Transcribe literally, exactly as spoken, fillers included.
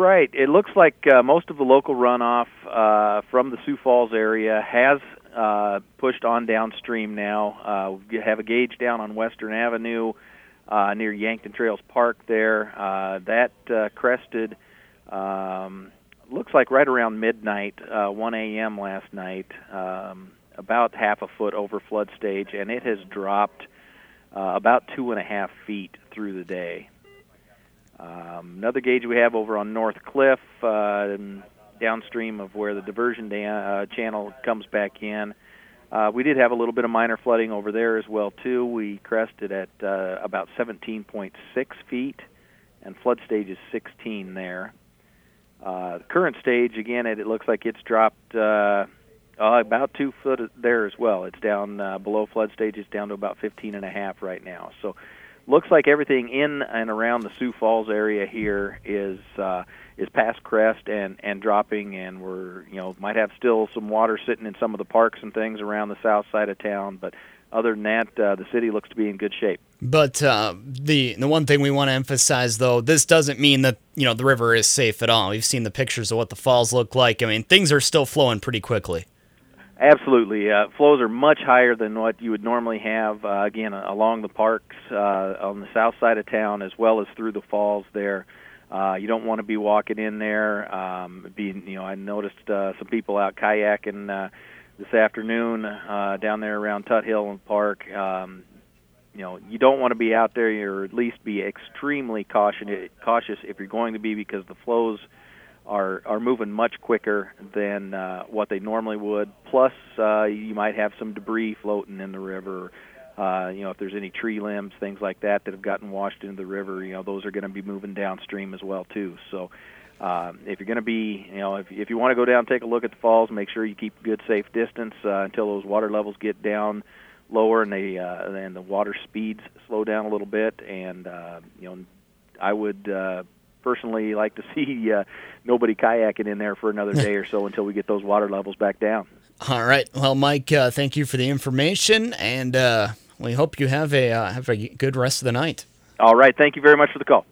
Right. It looks like uh, most of the local runoff uh, from the Sioux Falls area has uh, pushed on downstream now. Uh, we have a gauge down on Western Avenue uh, near Yankton Trails Park there. Uh, that uh, crested, um, looks like right around midnight, uh, one a.m. last night, um, about half a foot over flood stage, and it has dropped uh, about two and a half feet through the day. Um, another gauge we have over on North Cliff, uh, downstream of where the diversion dam, uh, channel comes back in. Uh, we did have a little bit of minor flooding over there as well, too. We crested at uh, about seventeen point six feet, and flood stage is sixteen there. Uh, the current stage, again, it, it looks like it's dropped uh, uh, about two foot there as well. It's down uh, below flood stage. It's down to about fifteen and a half right now. So looks like everything in and around the Sioux Falls area here is uh, is past crest and, and dropping, and we're, you know, might have still some water sitting in some of the parks and things around the south side of town, but other than that, uh, the city looks to be in good shape. But uh, the the one thing we want to emphasize, though, this doesn't mean that, you know, the river is safe at all. We've seen the pictures of what the falls look like. I mean, things are still flowing pretty quickly. Absolutely. Uh, flows are much higher than what you would normally have, uh, again, along the parks uh, on the south side of town as well as through the falls there. Uh, you don't want to be walking in there. Um, be, you know, I noticed uh, some people out kayaking uh, this afternoon uh, down there around Tut Hill Park. Um, you know, you don't want to be out there, or at least be extremely caution, cautious if you're going to be, because the flows are are moving much quicker than uh, what they normally would. Plus, uh, you might have some debris floating in the river. Uh, you know, if there's any tree limbs, things like that that have gotten washed into the river, you know, those are going to be moving downstream as well too. So, uh, if you're going to be, you know, if if you want to go down, take a look at the falls, make sure you keep a good, safe distance uh, until those water levels get down lower and they uh, and the water speeds slow down a little bit. And uh, you know, I would. Uh, personally like to see uh, nobody kayaking in there for another day or so until we get those water levels back down. All right. Well, Mike, uh, thank you for the information, and uh, we hope you have a uh, have a good rest of the night. All right. Thank you very much for the call.